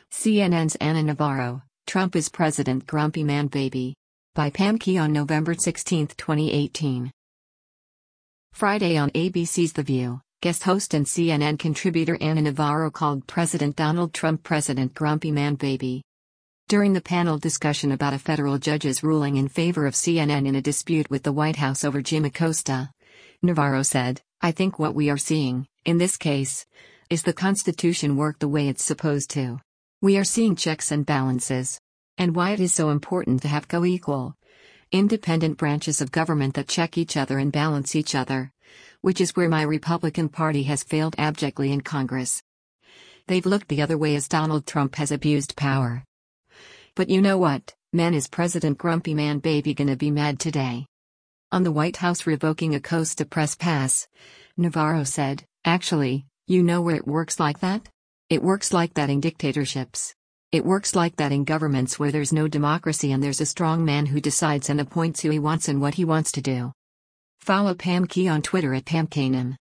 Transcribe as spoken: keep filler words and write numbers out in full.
C N N's Ana Navarro, Trump is President Grumpy Man Baby. By Pam Key on November sixteenth, twenty eighteen. Friday on A B C's The View, guest host and C N N contributor Ana Navarro called President Donald Trump President Grumpy Man Baby. During the panel discussion about a federal judge's ruling in favor of C N N in a dispute with the White House over Jim Acosta, Navarro said, "I think what we are seeing, in this case, is the Constitution work the way it's supposed to. We are seeing checks and balances. And why it is so important to have co-equal, independent branches of government that check each other and balance each other, which is where my Republican Party has failed abjectly in Congress. They've looked the other way as Donald Trump has abused power. But you know what, man, is President Grumpy Man Baby gonna be mad today?" On the White House revoking Acosta press pass, Navarro said, "Actually, you know where it works like that? It works like that in dictatorships. It works like that in governments where there's no democracy and there's a strong man who decides and appoints who he wants and what he wants to do." Follow Pam Key on Twitter at Pam Kanem.